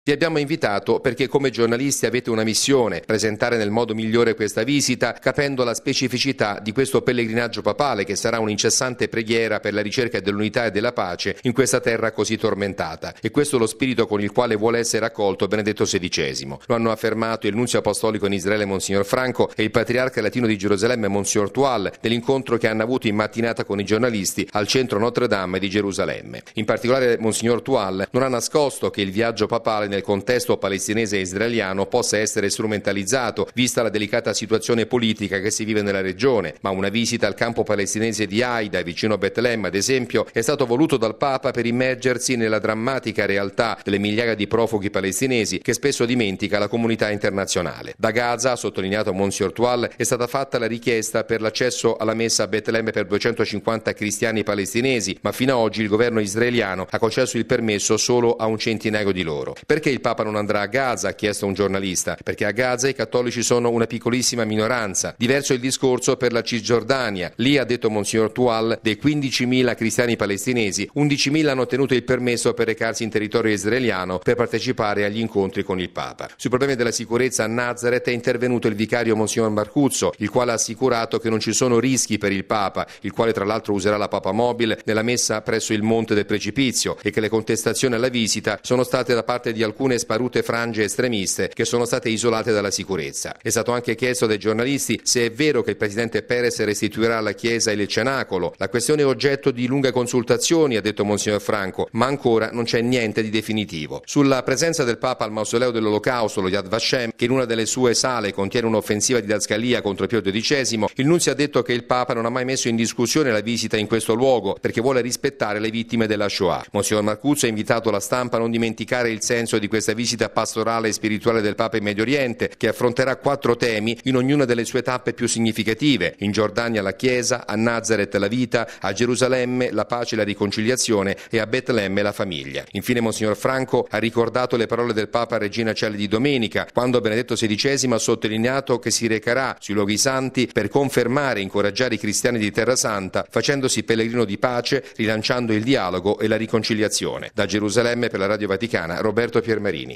Vi abbiamo invitato perché come giornalisti avete una missione, presentare nel modo migliore questa visita, capendo la specificità di questo pellegrinaggio papale che sarà un'incessante preghiera per la ricerca dell'unità e della pace in questa terra così tormentata. E questo è lo spirito con il quale vuole essere accolto Benedetto XVI. Lo hanno affermato il nunzio apostolico in Israele Monsignor Franco e il patriarca latino di Gerusalemme Monsignor Toual nell'incontro che hanno avuto in mattinata con i giornalisti al centro Notre Dame di Gerusalemme. In particolare Monsignor Toual non ha nascosto che il viaggio papale nel contesto palestinese e israeliano possa essere strumentalizzato, vista la delicata situazione politica che si vive nella regione, ma una visita al campo palestinese di Aida, vicino a Betlemme, ad esempio, è stato voluto dal Papa per immergersi nella drammatica realtà delle migliaia di profughi palestinesi che spesso dimentica la comunità internazionale. Da Gaza, ha sottolineato Monsignor Toual, è stata fatta la richiesta per l'accesso alla messa a Betlemme per 250 cristiani palestinesi, ma fino ad oggi il governo israeliano ha concesso il permesso solo a un centinaio di loro. Perché il Papa non andrà a Gaza? Ha chiesto un giornalista. Perché a Gaza i cattolici sono una piccolissima minoranza. Diverso il discorso per la Cisgiordania. Lì, ha detto Monsignor Toual, dei 15.000 cristiani palestinesi, 11.000 hanno ottenuto il permesso per recarsi in territorio israeliano per partecipare agli incontri con il Papa. Sui problemi della sicurezza a Nazareth è intervenuto il vicario Monsignor Marcuzzo, il quale ha assicurato che non ci sono rischi per il Papa, il quale tra l'altro userà la papamobile nella messa presso il Monte del Precipizio, e che le contestazioni alla visita sono state da parte di alcune sparute frange estremiste che sono state isolate dalla sicurezza. È stato anche chiesto dai giornalisti se è vero che il presidente Peres restituirà alla Chiesa il cenacolo. La questione è oggetto di lunghe consultazioni, ha detto Monsignor Franco, ma ancora non c'è niente di definitivo. Sulla presenza del Papa al mausoleo dell'Olocausto, lo Yad Vashem, che in una delle sue sale contiene un'offensiva didascalia contro Pio XII, il nunzio ha detto che il Papa non ha mai messo in discussione la visita in questo luogo perché vuole rispettare le vittime della Shoah. Monsignor Marcuzzo ha invitato la stampa a non dimenticare il senso di questa visita pastorale e spirituale del Papa in Medio Oriente, che affronterà 4 temi in ognuna delle sue tappe più significative: in Giordania la Chiesa, a Nazareth la vita, a Gerusalemme la pace e la riconciliazione e a Betlemme la famiglia. Infine Monsignor Franco ha ricordato le parole del Papa a Regina Coeli di domenica, quando Benedetto XVI ha sottolineato che si recherà sui luoghi santi per confermare e incoraggiare i cristiani di Terra Santa, facendosi pellegrino di pace, rilanciando il dialogo e la riconciliazione. Da Gerusalemme per la Radio Vaticana, Roberto Piermarini.